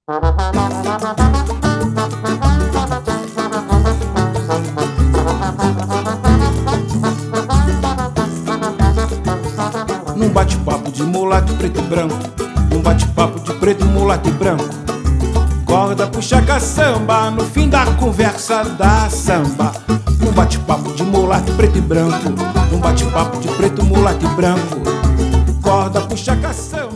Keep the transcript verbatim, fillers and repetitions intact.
Num bate-papo de mulato preto e branco, num bate-papo de preto, mulato e branco, corda puxa caçamba, no fim da conversa dá samba. Num bate-papo de mulato preto e branco, num bate-papo de preto, mulato e branco, corda puxa caçamba.